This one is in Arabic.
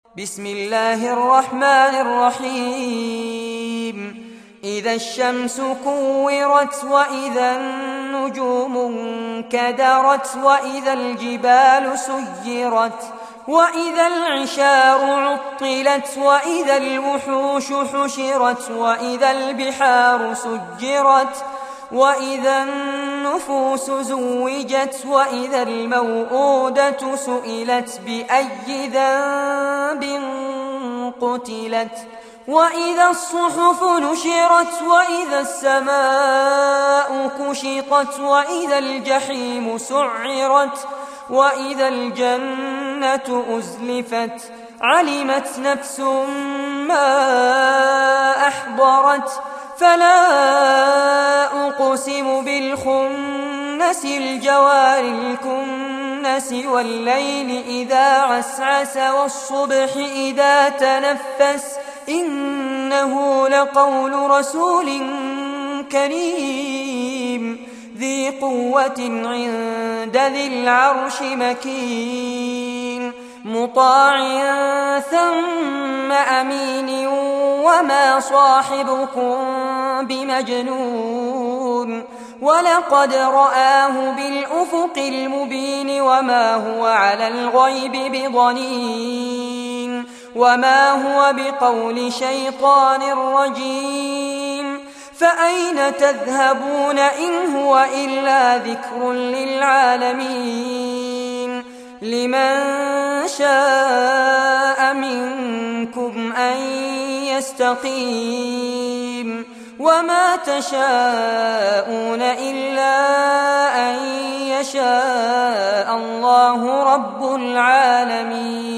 بسم الله الرحمن الرحيم إذا الشمس كورت وإذا النجوم انكدرت وإذا الجبال سيرت وإذا العشار عطلت وإذا الوحوش حشرت وإذا البحار سجرت وإذا النفوس زوجت وإذا الموءودة سئلت بأي ذنب قتلت وإذا الصحف نشرت وإذا السماء كشطت وإذا الجحيم سعرت وإذا الجنة أزلفت علمت نفس ما أحضرت فلا أقسم بالخنس الجوار الكنس والليل إذا عسعس والصبح إذا تنفس إنه لقول رسول كريم ذي قوة عند ذي العرش مكين مطاع ثم أمين وما صاحبكم بمجنون ولقد رآه بالأفق المبين وما هو على الغيب بضنين وما هو بقول شيطان رجيم فأين تذهبون إن هو إلا ذكر للعالمين لمن شاء منكم أن يستقيم وما تشاءون إلا أن يشاء الله رب العالمين.